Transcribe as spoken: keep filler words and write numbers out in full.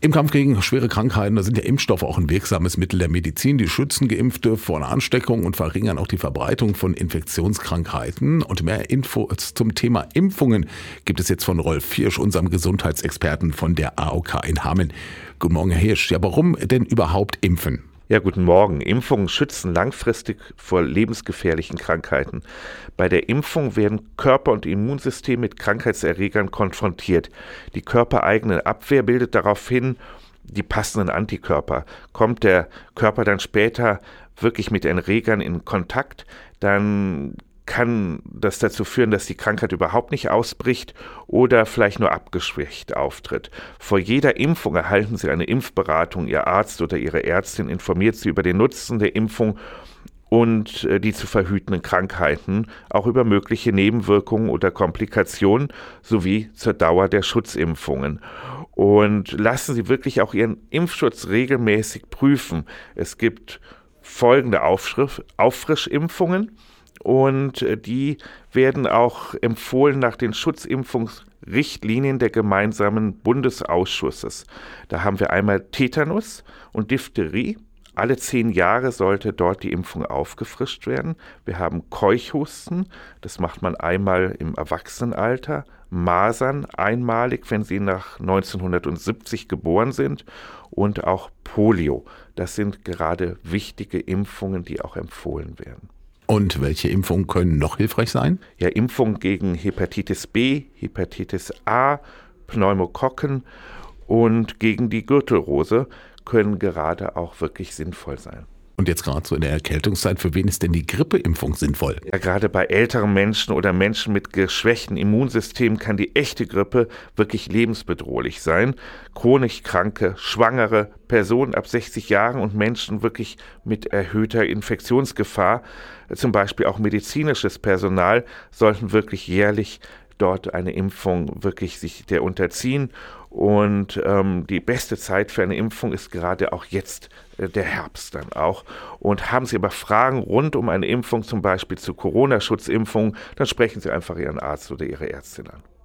Im Kampf gegen schwere Krankheiten, da sind ja Impfstoffe auch ein wirksames Mittel der Medizin. Die schützen Geimpfte vor einer Ansteckung und verringern auch die Verbreitung von Infektionskrankheiten. Und mehr Infos zum Thema Impfungen gibt es jetzt von Rolf Hirsch, unserem Gesundheitsexperten von der A O K in Hameln. Guten Morgen, Herr Hirsch. Ja, warum denn überhaupt impfen? Ja, guten Morgen. Impfungen schützen langfristig vor lebensgefährlichen Krankheiten. Bei der Impfung werden Körper und Immunsystem mit Krankheitserregern konfrontiert. Die körpereigene Abwehr bildet daraufhin die passenden Antikörper. Kommt der Körper dann später wirklich mit Erregern in Kontakt, dann kann das dazu führen, dass die Krankheit überhaupt nicht ausbricht oder vielleicht nur abgeschwächt auftritt. Vor jeder Impfung erhalten Sie eine Impfberatung. Ihr Arzt oder Ihre Ärztin informiert Sie über den Nutzen der Impfung und äh, die zu verhütenden Krankheiten, auch über mögliche Nebenwirkungen oder Komplikationen sowie zur Dauer der Schutzimpfungen. Und lassen Sie wirklich auch Ihren Impfschutz regelmäßig prüfen. Es gibt folgende Aufschrift, Auffrischimpfungen. Und die werden auch empfohlen nach den Schutzimpfungsrichtlinien der gemeinsamen Bundesausschusses. Da haben wir einmal Tetanus und Diphtherie. Alle zehn Jahre sollte dort die Impfung aufgefrischt werden. Wir haben Keuchhusten, das macht man einmal im Erwachsenenalter. Masern einmalig, wenn sie nach neunzehnhundertsiebzig geboren sind. Und auch Polio. Das sind gerade wichtige Impfungen, die auch empfohlen werden. Und welche Impfungen können noch hilfreich sein? Ja, Impfungen gegen Hepatitis B, Hepatitis A, Pneumokokken und gegen die Gürtelrose können gerade auch wirklich sinnvoll sein. Und jetzt gerade so in der Erkältungszeit, für wen ist denn die Grippeimpfung sinnvoll? Ja, gerade bei älteren Menschen oder Menschen mit geschwächten Immunsystemen kann die echte Grippe wirklich lebensbedrohlich sein. Chronisch Kranke, Schwangere, Personen ab sechzig Jahren und Menschen wirklich mit erhöhter Infektionsgefahr, zum Beispiel auch medizinisches Personal, sollten wirklich jährlich dort eine Impfung wirklich sich der unterziehen. Und ähm, die beste Zeit für eine Impfung ist gerade auch jetzt äh, der Herbst dann auch. Und haben Sie aber Fragen rund um eine Impfung, zum Beispiel zur Corona-Schutzimpfung, dann sprechen Sie einfach Ihren Arzt oder Ihre Ärztin an.